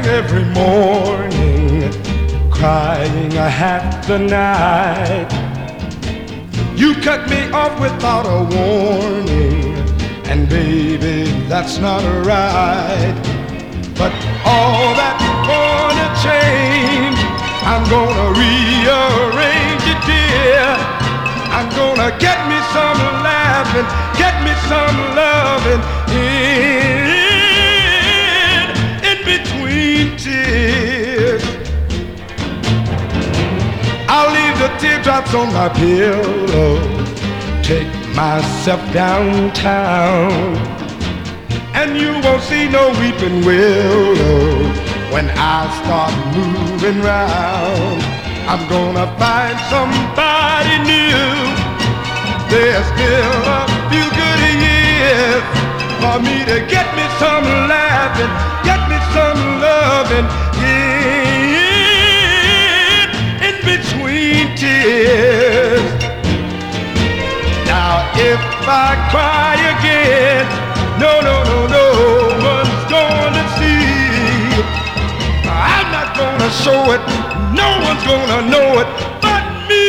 every morning, crying half the night. You cut me off without a warning, and baby, that's not right. But all that's gonna change, I'm gonna rearrange it, dear. I'm gonna get me some laughing, get me some loving in between tears. I'll leave the teardrops on my pillow, take myself downtown, and you won't see no weeping willow when I start moving round. I'm gonna find somebody new. There's still a few good years for me to get me some laughing, get me some loving in between tears. Now if I cry again, no one's gonna see. I'm not gonna show it, no one's gonna know it but me.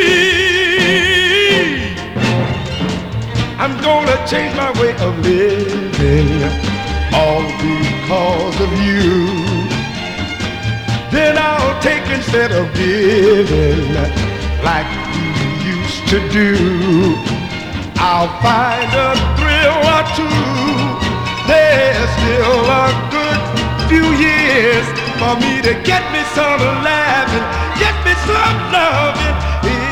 I'm gonna change my way of living, all because of you. Then I'll take instead of giving, like we used to do. I'll find a thrill or two. There's still a good few years for me to get me some laughing, get me some loving.